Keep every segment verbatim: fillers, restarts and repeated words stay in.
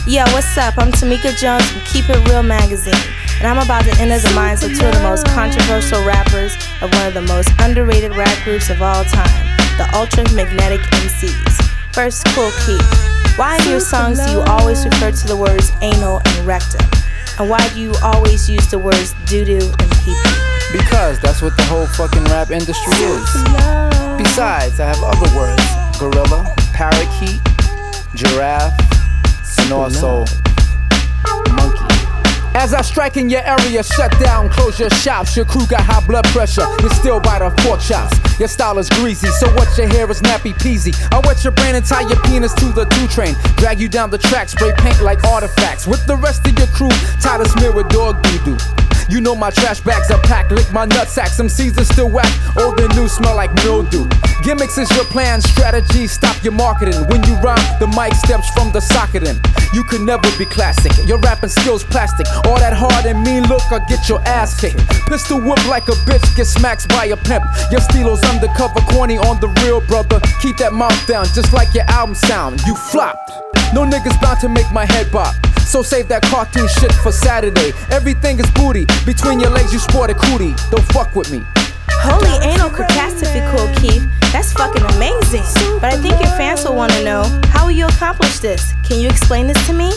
Yo, what's up? I'm Tamika Jones from Keep It Real magazine, and I'm about to enter the minds of two of the most controversial rappers of one of the most underrated rap groups of all time, the Ultra Magnetic M Cs. First, Kool Keith. Why in your songs do you always refer to the words anal and rectum? And why do you always use the words doo-doo and pee-pee? Because that's what the whole fucking rap industry is. Besides, I have other words: gorilla, parakeet, giraffe, and also monkey. As I strike in your area, shut down, close your shops. Your crew got high blood pressure, you're still by the pork chops. Your style is greasy, so what your hair is nappy peasy. I wet your brain and tie your penis to the two train. Drag you down the track, spray paint like artifacts. With the rest of your crew, tie the smear with dog doo-doo. You know my trash bags are packed, lick my nutsack. Some C's are still whack, old and new smell like mildew. Gimmicks is your plan, strategy, stop your marketing. When you rhyme, the mic steps from the socket in. You could never be classic, your rapping skills plastic. All that hard and mean look, I'll get your ass kicked. Pistol whip like a bitch, get smacked by a pimp. Your stilo's undercover, corny on the real, brother. Keep that mouth down, just like your album sound. You flopped. No niggas bound to make my head bop, so save that cartoon shit for Saturday. Everything is booty, between your legs you sport a cootie. Don't fuck with me. Holy anal catastrophe, Kool Keith. That's fucking amazing. But I think your fans will want to know, how will you accomplish this? Can you explain this to me?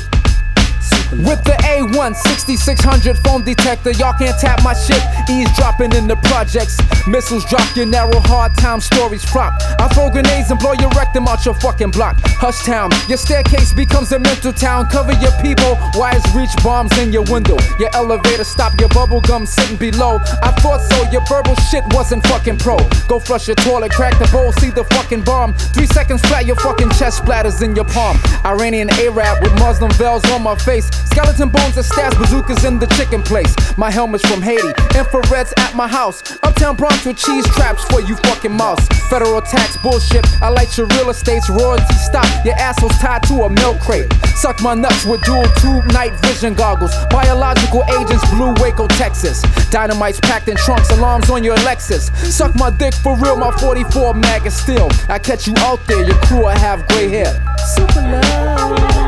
With the A one sixty-six hundred phone detector, y'all can't tap my shit. Eavesdropping in the projects. Missiles drop your narrow, hard time stories flop. I throw grenades and blow your rectum out your fucking block. Hush town, your staircase becomes a mental town. Cover your people, wires reach bombs in your window. Your elevator stop, your bubble gum sitting below. I thought so, your verbal shit wasn't fucking pro. Go flush your toilet, crack the bowl, see the fucking bomb. Three seconds flat, your fucking chest splatters in your palm. Iranian Arab with Muslim veils on my face. Skeleton bones are stashed, bazookas in the chicken place. My helmet's from Haiti, infrareds at my house. Uptown Bronx with cheese traps for you fucking mouse. Federal tax bullshit, I like your real estate's royalty stop. Your asshole's tied to a milk crate. Suck my nuts with dual tube night vision goggles. Biological agents, Blue Waco, Texas. Dynamite's packed in trunks, alarms on your Lexus. Suck my dick for real, my forty-four mag is still. I catch you out there, your crew I have gray hair. Super love.